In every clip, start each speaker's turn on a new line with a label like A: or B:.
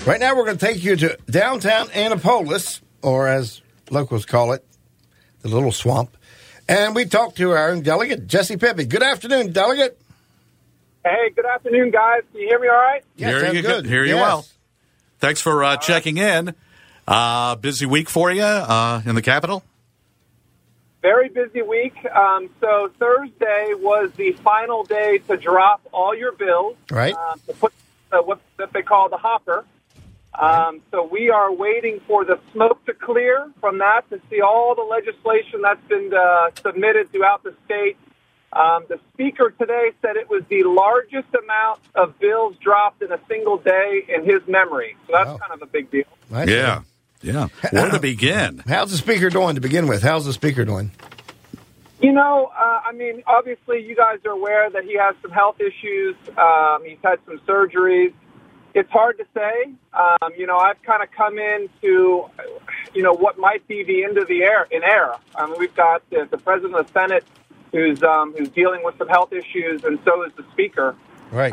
A: Right now, we're going to take you to downtown Annapolis, or as locals call it, the Little Swamp. And we talked to our own delegate, Jesse Pepe. Good afternoon, delegate.
B: Hey, good afternoon, guys. Can you hear me all right?
A: Yes,
C: Hear you
A: good.
C: Hear you well. Thanks for checking in. Busy week for you in the Capitol?
B: Very busy week. So Thursday was the final day to drop all your bills.
A: Right.
B: To put what they call the hopper. So we are waiting for the smoke to clear from that to see all the legislation that's been submitted throughout the state. The speaker today said it was the largest amount of bills dropped in a single day in his memory. So that's kind of a big deal.
A: Nice.
C: Yeah. Where to begin?
A: How's the speaker doing to begin with? How's the speaker doing?
B: You know, obviously you guys are aware that he has some health issues. He's had some surgeries. It's hard to say. I've kind of come into, what might be the end of the era. We've got the president of the Senate who's dealing with some health issues, and so is the speaker.
A: Right.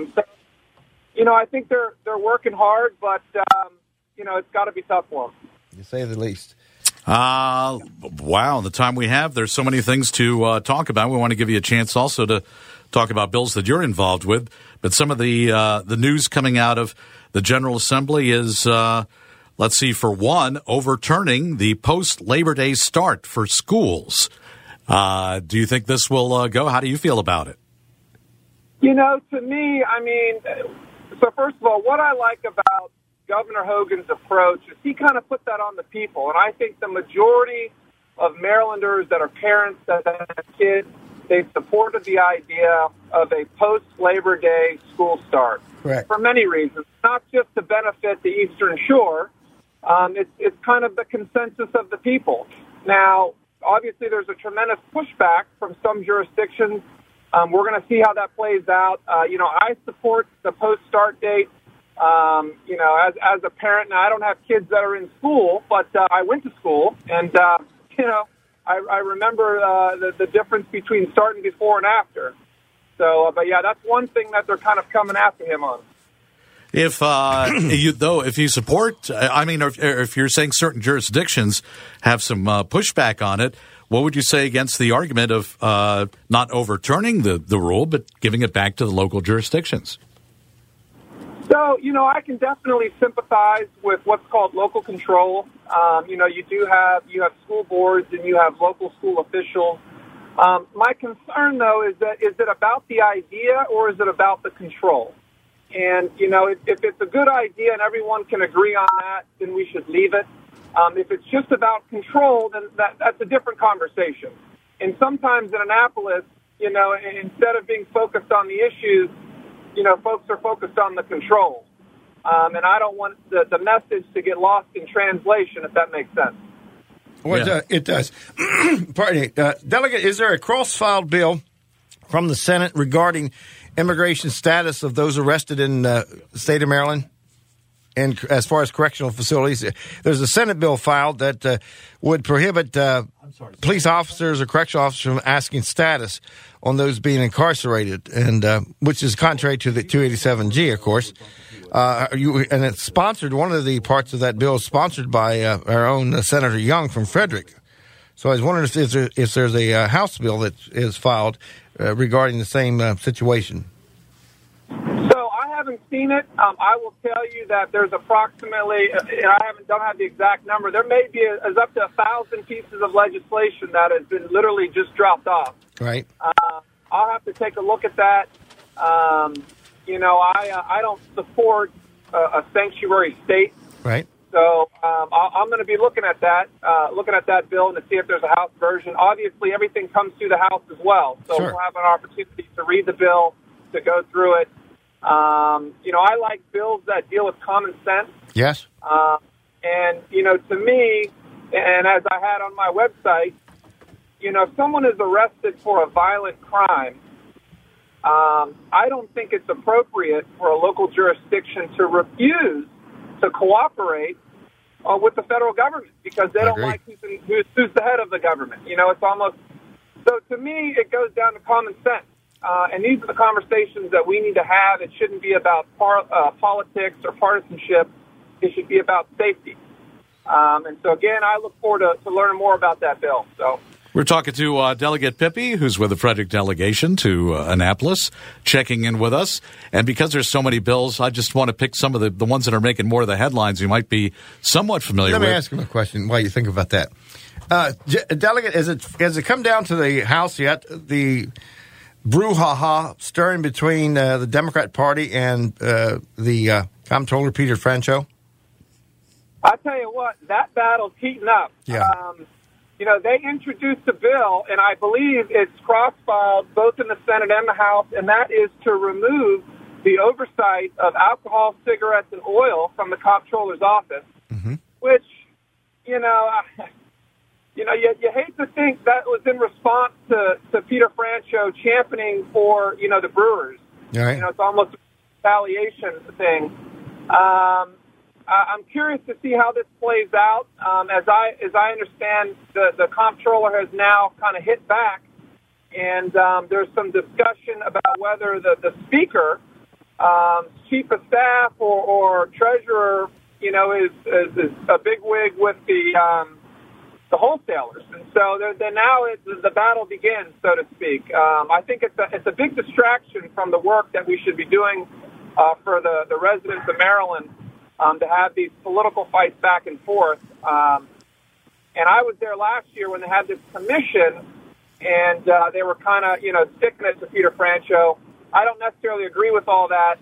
B: I think they're working hard, but it's got to be tough for them.
A: To say the least.
C: Wow, the time we have, there's so many things to talk about. We want to give you a chance also to talk about bills that you're involved with. But some of the news coming out of the General Assembly is, let's see, for one, overturning the post-Labor Day start for schools. Do you think this will go? How do you feel about it?
B: To me, so first of all, what I like about Governor Hogan's approach is he kind of put that on the people. And I think the majority of Marylanders that are parents that have kids, they supported the idea of a post-Labor Day school start.
A: Correct.
B: For many reasons, not just to benefit the Eastern Shore. It's kind of the consensus of the people. Now, obviously, there's a tremendous pushback from some jurisdictions. We're going to see how that plays out. I support the post-start date. As a parent, now I don't have kids that are in school, but I went to school, and I remember the difference between starting before and after. So, that's one thing that they're kind of coming after him on.
C: If you support, if you're saying certain jurisdictions have some pushback on it, what would you say against the argument of not overturning the rule, but giving it back to the local jurisdictions?
B: So, I can definitely sympathize with what's called local control. You have school boards and you have local school officials. My concern, though, is it about the idea or is it about the control? And, if it's a good idea and everyone can agree on that, then we should leave it. If it's just about control, then that's a different conversation. And sometimes in Annapolis, instead of being focused on the issues, folks are focused on the control. And I don't want the message to get lost in translation, if that makes sense.
A: Well, it does. Pardon me. Delegate, is there a cross-filed bill from the Senate regarding immigration status of those arrested in the state of Maryland? And as far as correctional facilities, there's a Senate bill filed that would prohibit police officers or correctional officers from asking status on those being incarcerated, and which is contrary to the 287G, of course. And it's sponsored. One of the parts of that bill is sponsored by our own Senator Young from Frederick. So I was wondering if there's a House bill that is filed regarding the same situation.
B: So I haven't seen it. I will tell you that there's approximately, and I don't have the exact number, there may be as up to 1,000 pieces of legislation that has been literally just dropped off.
A: Right.
B: I'll have to take a look at that. I don't support a sanctuary state.
A: Right.
B: So I'm going to be looking at that bill and to see if there's a House version. Obviously, everything comes through the House as well. So
A: Sure.
B: We'll have an opportunity to read the bill, to go through it. I like bills that deal with common sense.
A: Yes.
B: And, to me, and as I had on my website, if someone is arrested for a violent crime, I don't think it's appropriate for a local jurisdiction to refuse to cooperate with the federal government because they don't like who's the head of the government. It's almost so. To me, it goes down to common sense, and these are the conversations that we need to have. It shouldn't be about politics or partisanship. It should be about safety. And so, again, I look forward to learning more about that bill. So.
C: We're talking to Delegate Pippi, who's with the Frederick delegation to Annapolis, checking in with us. And because there's so many bills, I just want to pick some of the ones that are making more of the headlines you might be somewhat familiar with.
A: Let me ask him a question while you think about that. Delegate, has it come down to the House yet, the brouhaha stirring between the Democrat Party and the Comptroller Peter Franchot?
B: I tell you what, that battle's heating up.
A: Yeah.
B: They introduced a bill, and I believe it's cross-filed both in the Senate and the House, and that is to remove the oversight of alcohol, cigarettes, and oil from the Comptroller's office, which, you hate to think that was in response to Peter Franchot championing for, the brewers.
A: Right.
B: It's almost a retaliation thing. I'm curious to see how this plays out. As I understand, the comptroller has now kind of hit back, and there's some discussion about whether the speaker, chief of staff, or treasurer, is a bigwig with the wholesalers, and so then now the battle begins, so to speak. I think it's a big distraction from the work that we should be doing for the residents of Maryland. To have these political fights back and forth. And I was there last year when they had this commission, and they were kind of, sticking it to Peter Franchot. I don't necessarily agree with all that.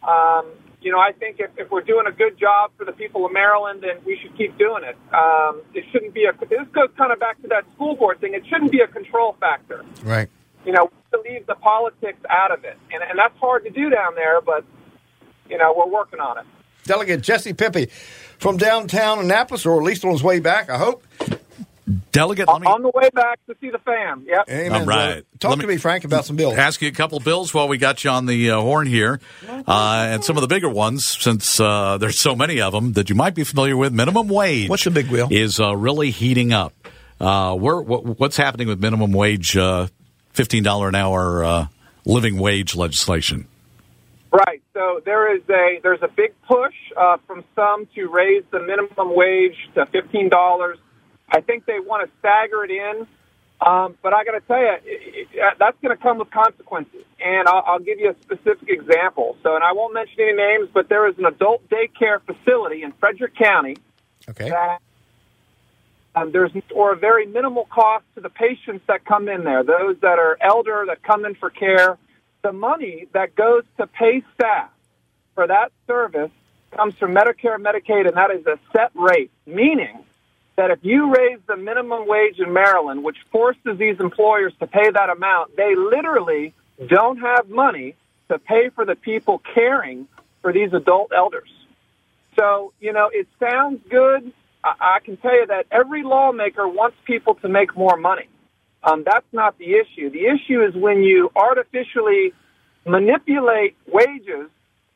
B: I think if we're doing a good job for the people of Maryland, then we should keep doing it. It shouldn't be this goes kind of back to that school board thing. It shouldn't be a control factor.
A: Right.
B: To leave the politics out of it. And that's hard to do down there, but, we're working on it.
A: Delegate Jesse Pippi from downtown Annapolis, or at least on his way back, I hope.
C: Delegate,
B: on the way back to see the fam. Yep.
A: Amen.
C: All right.
A: Talk to me, Frank, about some bills.
C: Ask you a couple bills while we got you on the horn here. And some of the bigger ones, since there's so many of them that you might be familiar with. Minimum wage.
A: What's the big wheel?
C: Is really heating up. What's happening with minimum wage, $15 an hour living wage legislation?
B: Right. So there's a big push from some to raise the minimum wage to $15. I think they want to stagger it in, but I got to tell you, that's going to come with consequences. And I'll give you a specific example. So, and I won't mention any names, but there is an adult daycare facility in Frederick County.
A: Okay.
B: That there's a very minimal cost to the patients that come in there, those that are elder that come in for care. The money that goes to pay staff for that service comes from Medicare and Medicaid, and that is a set rate, meaning that if you raise the minimum wage in Maryland, which forces these employers to pay that amount, they literally don't have money to pay for the people caring for these adult elders. So, it sounds good. I can tell you that every lawmaker wants people to make more money. That's not the issue. The issue is when you artificially manipulate wages,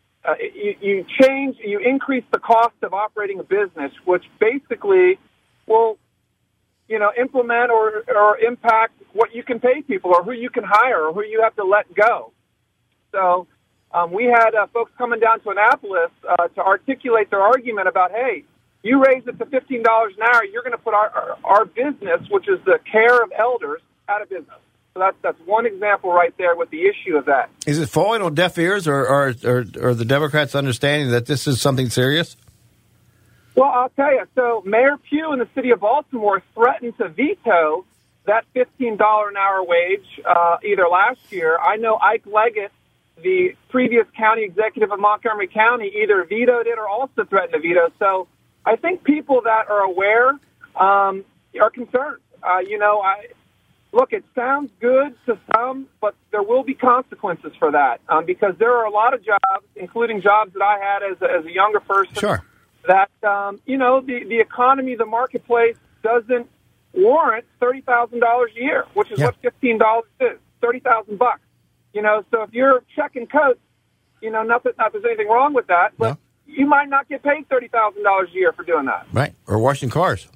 B: you increase the cost of operating a business, which basically will, implement or impact what you can pay people or who you can hire or who you have to let go. So we had folks coming down to Annapolis to articulate their argument about, hey, you raise it to $15 an hour, you're going to put our business, which is the care of elders, out of business. So that's one example right there with the issue of that.
A: Is it falling on deaf ears, or the Democrats understanding that this is something serious?
B: Well, I'll tell you. So Mayor Pugh in the city of Baltimore threatened to veto that $15 an hour wage either last year. I know Ike Leggett, the previous county executive of Montgomery County, either vetoed it or also threatened to veto. So I think people that are aware are concerned. Look, it sounds good to some, but there will be consequences for that because there are a lot of jobs, including jobs that I had as a younger person,
A: sure,
B: that, the economy, the marketplace doesn't warrant $30,000 a year, which is what $15 is, $30,000. So if you're checking coats, not that there's anything wrong with that, but you might not get paid $30,000 a year for doing that.
A: Right, or washing cars.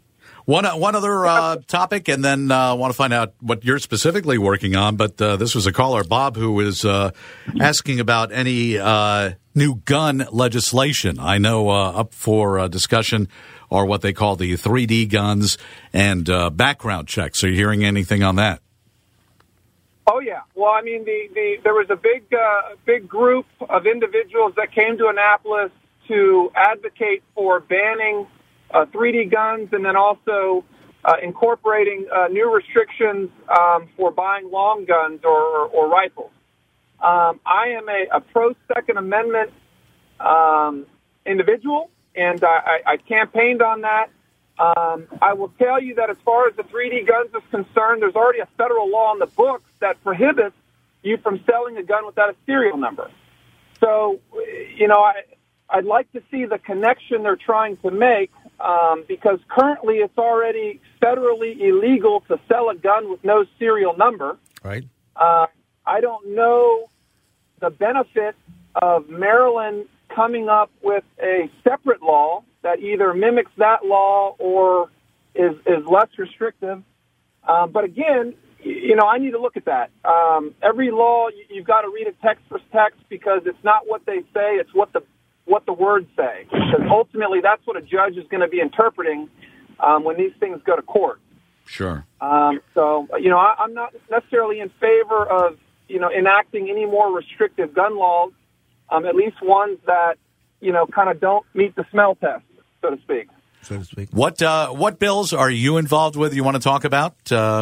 C: One other topic, and then I want to find out what you're specifically working on. But this was a caller, Bob, who was asking about any new gun legislation. I know up for discussion are what they call the 3D guns and background checks. Are you hearing anything on that?
B: Oh, yeah. Well, I mean, there was a big group of individuals that came to Annapolis to advocate for banning 3D guns and then also incorporating new restrictions for buying long guns or rifles. I am a pro-Second Amendment individual, and I campaigned on that. I will tell you that as far as the 3D guns is concerned, there's already a federal law on the books that prohibits you from selling a gun without a serial number. So, I'd like to see the connection they're trying to make because currently it's already federally illegal to sell a gun with no serial number.
A: Right.
B: I don't know the benefit of Maryland coming up with a separate law that either mimics that law or is less restrictive. But again, I need to look at that. Every law, you've got to read it text for text because it's not what they say, it's what the words say. Because ultimately, that's what a judge is going to be interpreting when these things go to court.
C: Sure.
B: So, I'm not necessarily in favor of, enacting any more restrictive gun laws, at least ones that, kind of don't meet the smell test, so to speak.
C: What bills are you involved with you want to talk about?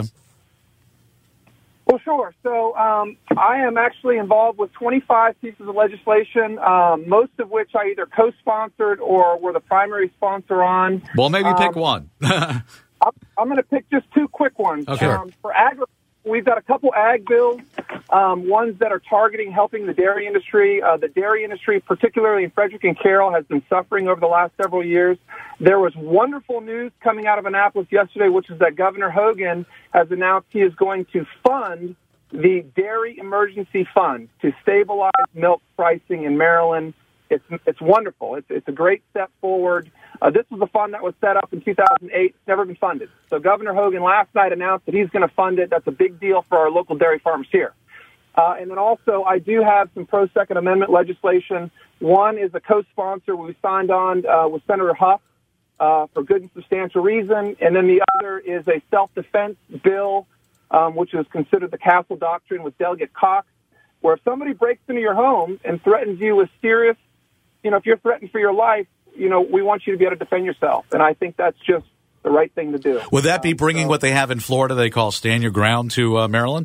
B: Well, sure. So I am actually involved with 25 pieces of legislation, most of which I either co-sponsored or were the primary sponsor on.
C: Well, maybe pick one.
B: I'm going to pick just two quick ones.
C: Okay.
B: For we've got a couple ag bills, ones that are targeting helping the dairy industry. The dairy industry, particularly in Frederick and Carroll, has been suffering over the last several years. There was wonderful news coming out of Annapolis yesterday, which is that Governor Hogan has announced he is going to fund the Dairy Emergency Fund to stabilize milk pricing in Maryland. It's wonderful. It's a great step forward. This was a fund that was set up in 2008. It's never been funded. So Governor Hogan last night announced that he's going to fund it. That's a big deal for our local dairy farmers here. And then also, I do have some pro-Second Amendment legislation. One is a co-sponsor we signed on with Senator Huff for good and substantial reason. And then the other is a self-defense bill, which is considered the Castle Doctrine with Delegate Cox, where if somebody breaks into your home and threatens you with serious, if you're threatened for your life, we want you to be able to defend yourself. And I think that's just the right thing to do.
C: Would that be bringing what they have in Florida they call Stand Your Ground to Maryland?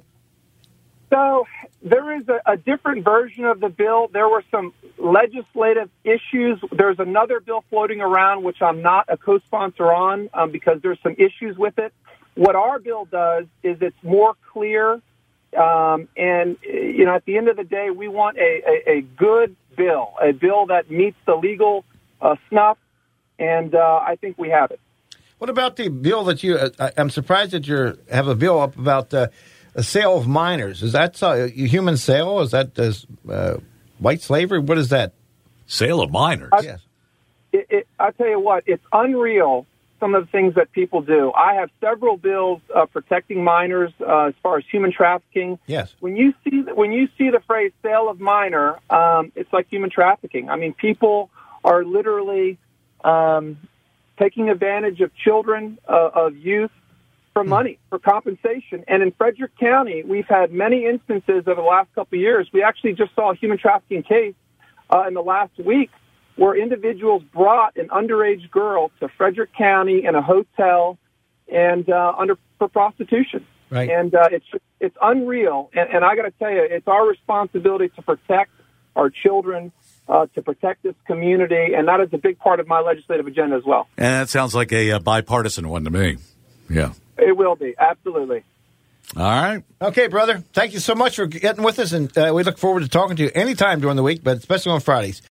B: So there is a different version of the bill. There were some legislative issues. There's another bill floating around, which I'm not a co-sponsor on because there's some issues with it. What our bill does is it's more clear. And, at the end of the day, we want a good bill, a bill that meets the legal snuff, and I think we have it.
A: What about the bill that I'm surprised that you have a bill up about a sale of minors. Is that a human sale? Is that white slavery? What is that?
C: Sale of minors?
A: Yes.
B: I'll tell you what, it's unreal, some of the things that people do. I have several bills protecting minors as far as human trafficking.
A: Yes.
B: When you see the phrase sale of minor, it's like human trafficking. I mean, people are literally taking advantage of children, of youth, for money, for compensation. And in Frederick County, we've had many instances over the last couple of years. We actually just saw a human trafficking case in the last week where individuals brought an underage girl to Frederick County in a hotel and for prostitution.
A: Right.
B: And it's unreal. And I got to tell you, it's our responsibility to protect our children, to protect this community, and that is a big part of my legislative agenda as well.
C: And that sounds like a bipartisan one to me. Yeah.
B: It will be, absolutely.
C: All right.
A: Okay, brother. Thank you so much for getting with us, and we look forward to talking to you anytime during the week, but especially on Fridays.